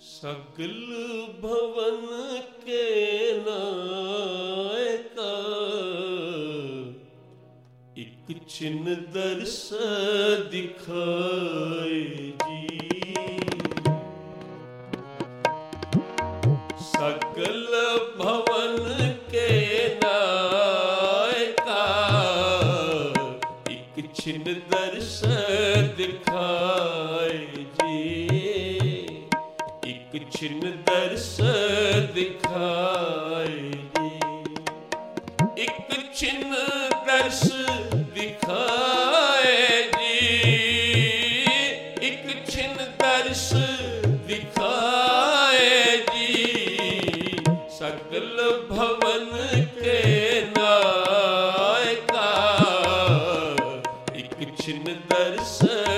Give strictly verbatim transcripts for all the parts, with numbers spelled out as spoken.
सकल भवन के नायका एक छिन्न दर्श दिखाए जी। सकल भवन के नायका एक छिन्न दर्श दिखाए जी। एक छिन्न दर्श दिखाए जी। एक छिन्न दर्श दिखाए जी। एक छिन्न दर्श दिखाए जी। सकल भवन के नायका एक छिन्न दर्श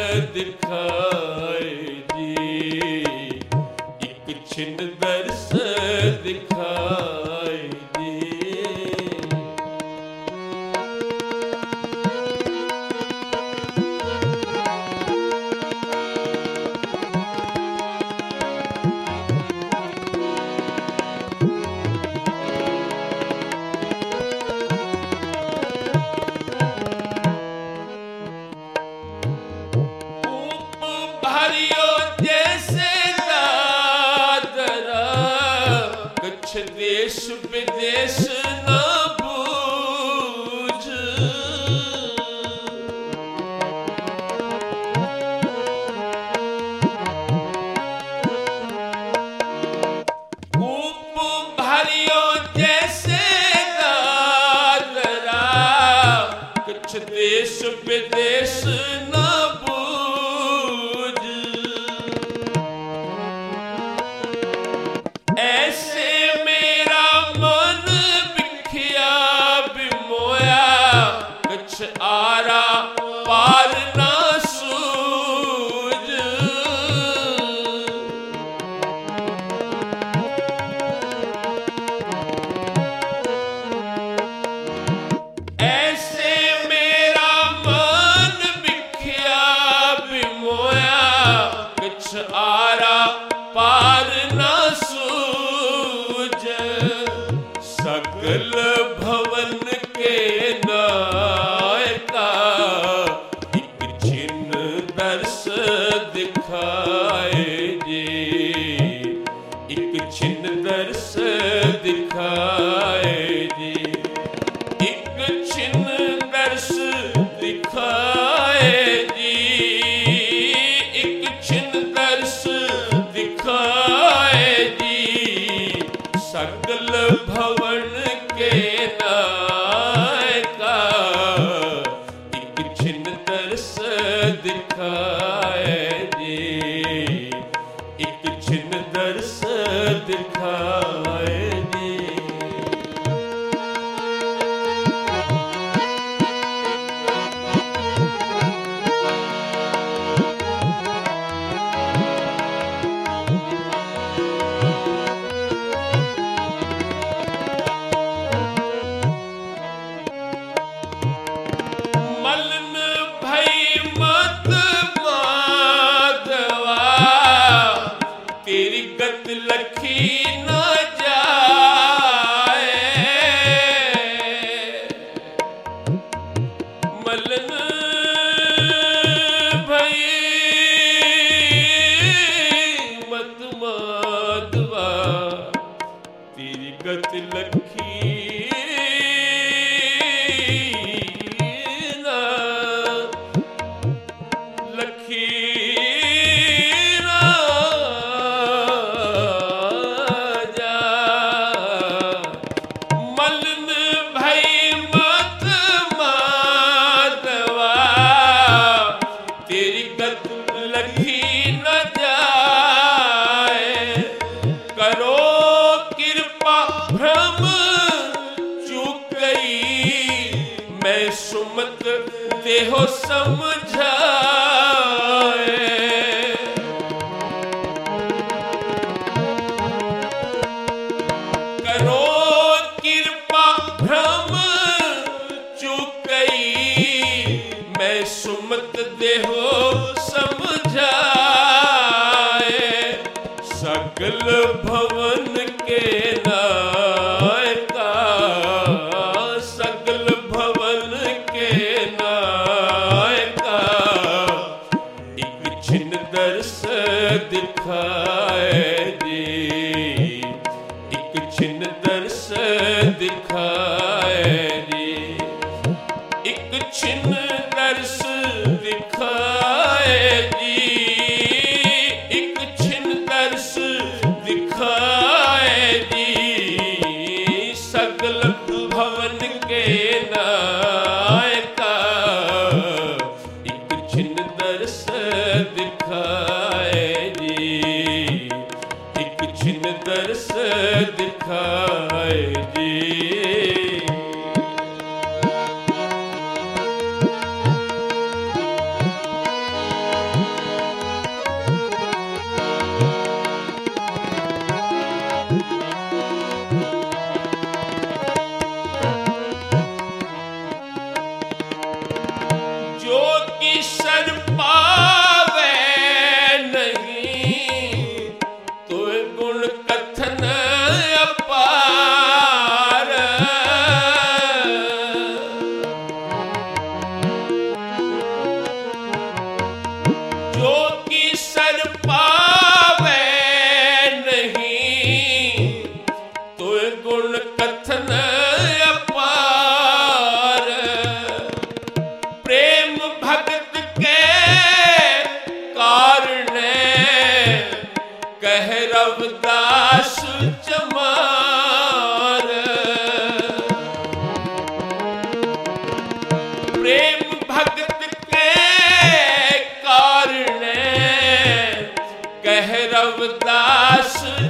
दिखाए जी। एक छिन्न दर्श दिखाए जी। देश विदेश न बूझ। कूप भरियो जैसे दादरा कुछ देश विदेश न बूझ। ऐसे आरा पार ना सूझ। ऐसे मेरा मन बिखिया बिमोया कुछ आरा पार ना सूझ। सकल भवन के नायका एक छिन्न दर्श दिखाए जी। एक छिन्न दर्श दिखाए जी। एक छिन्न दर्श दिखाए जी। एक छिन्न दर्श दिखाए जी। सकल भवन के नायका एक छिन्न दर्श दिखाए जी। एक छिन्न दर्श दिखाए जी। लखी न जाए मलन भई मत माधवा तेरी गत लखी न लखी सुमत देहो समझाए। करो कृपा भ्रम चूक गई मैं सुमत देहो समझाए। सकल भवन के नायका, सकल भवन के नायका, एक छिन दर्श दिखाए जी, एक छिन दर्श दिखाए जी, एक छिन दर्श दिखाए जी, एक छिन दर्श दिखाए जी, सकल भवन के नायका, एक छिन दर्श दिखाए जी, एक छिन दर्श दिखाए जी। जो किशन पावे नहीं तो गुण कथन अपार, जो किशन पावे नहीं तो गुण कथन अपार, प्रेम भगत के कारणे कह रविदास चमार, प्रेम भगत के कारणे कह रविदास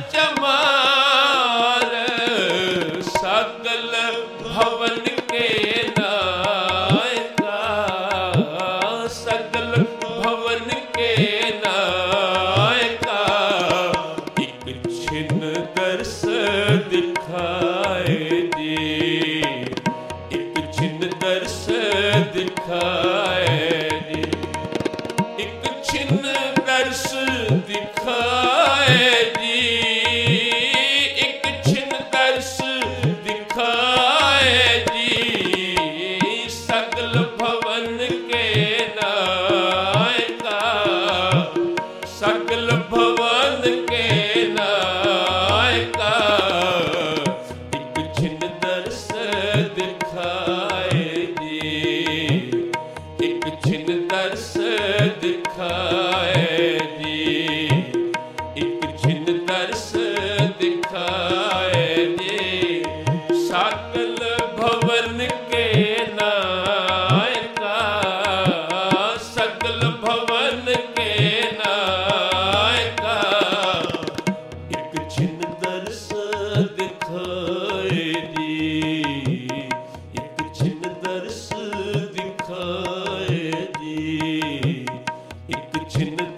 चमार, सकल भवन के नायका, सकल भवन के नायका, एक छिन दर्श दिखाए जी, एक छिन दर्श दिखाए जी, एक छिन दर्श दिखाए जी, एक छिन दर्श दिखाए जी, सकल भवन के नायका, सकल भवन के नायका, एक छिन दर्श दिखाए जी, एक छिन दर्श दिखाए जी, एक छिन दर्श दिखाए जी, सकल भवन के नायका, सकल भवन के नायका, एक छिन दर्श दिखाए जी, एक छिन दर्श दिखाए जी, एक छिन